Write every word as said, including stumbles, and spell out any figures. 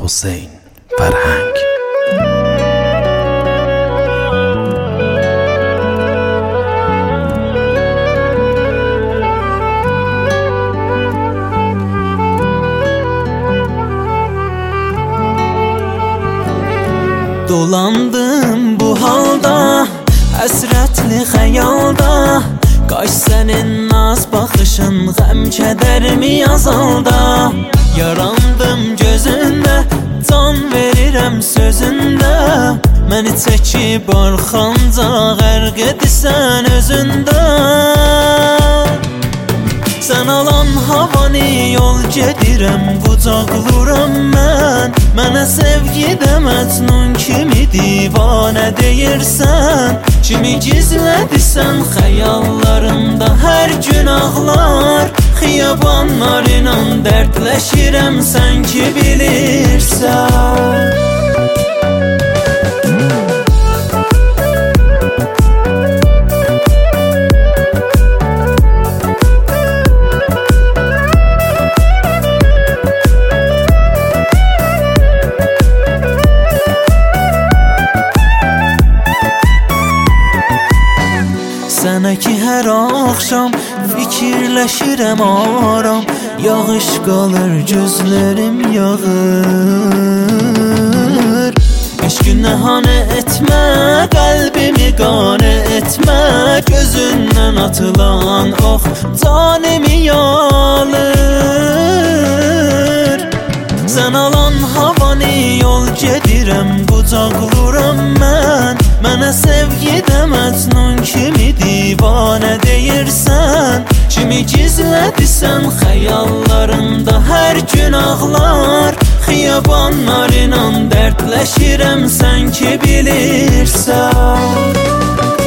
Hüseyn Farhang. Dolandım bu halda, həsrətli xəyalda. Qaş sənin naz baxışın, qəm kədərimi azalda. Yarandım gözündə, can verirəm sözündə. Məni çəkib arxanca, qərq edirsən özündə. Sən alan havanı yol gedirəm, qucaqlıram mən. Mənə sevgidə məcnun kimi divanə deyirsən. Kimi gizlədirsən xəyallarımda hər gün ağlar. Xiyabanlarla dərdləşirəm, sən ki bilirsən. Sənə ki hər axşam fikirləşirəm aram. Yağış qalır gözlərim yağır. Eşqi nəhanə etmə, qəlbimi qane etmə. Gözündən atılan ox canimi yalır. Sən alan havanı yol gedirəm, qucaqlıram mən. Mənə sevgidə məcnun kimi divanə deyirsən. Kimi gizlədirsən xəyallarında hər gün ağlar. Xiyabanlarla dərdləşirəm, sən ki bilirsən.